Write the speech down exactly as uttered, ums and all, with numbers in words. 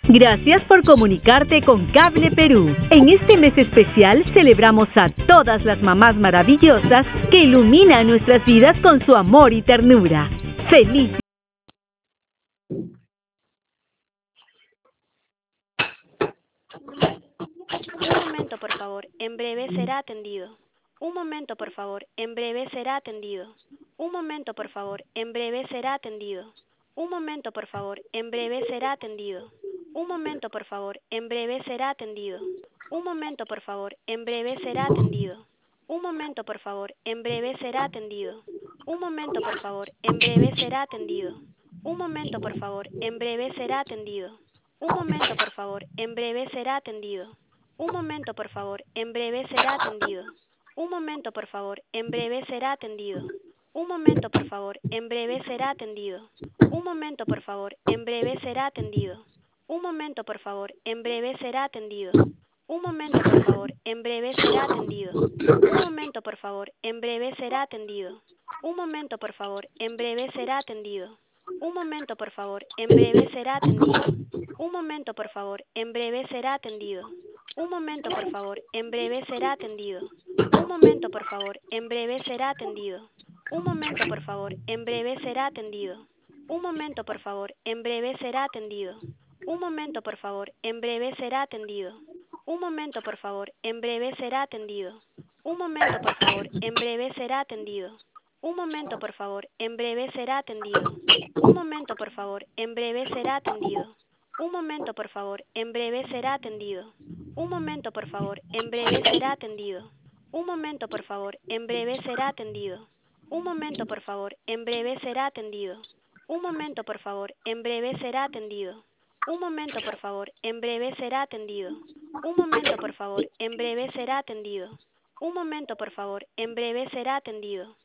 Gracias por comunicarte con Cable Perú. En este mes especial celebramos a todas las mamás maravillosas que iluminan nuestras vidas con su amor y ternura. ¡Feliz! Un momento, por favor. En breve será atendido. Un momento, por favor. En breve será atendido. Un momento, por favor. En breve será atendido. Un momento, por favor. En breve será atendido. Un momento, por favor. En breve será atendido. Un momento, por favor. En breve será atendido. Un momento, por favor. En breve será atendido. Un momento, por favor. En breve será atendido. Un momento, por favor. En breve será atendido. Un momento, por favor. En breve será atendido. Un momento, por favor. En breve será atendido. Un momento, por favor. En breve será atendido. Un momento, por favor. En breve será atendido. Un momento, por favor. En breve será atendido. Un momento, por favor. En breve será atendido. Un momento, por favor. En breve será atendido. Un momento, por favor. En breve será atendido. Un momento, por favor. En breve será atendido. Un momento, por favor. En breve será atendido. Un momento, por favor. En breve será atendido. Un momento, por favor. En breve será atendido. Un momento, por favor. En breve será atendido. Un momento, por favor. En breve será atendido. Un momento, por favor. En breve será atendido. Un momento, por favor. En breve será atendido. Un momento, por favor. En breve será atendido. Un momento, por favor. En breve será atendido. Un momento, por favor. En breve será atendido. Un momento, por favor. En breve será atendido. Un momento, por favor. En breve será atendido. Un momento, por favor. En breve será atendido. Un momento, por favor. En breve será atendido. Un momento, por favor. En breve será atendido. Un momento, por favor. En breve será atendido. Un momento, por favor. En breve será atendido. Un momento, por favor. En breve será atendido. Un momento, por favor. En breve será atendido.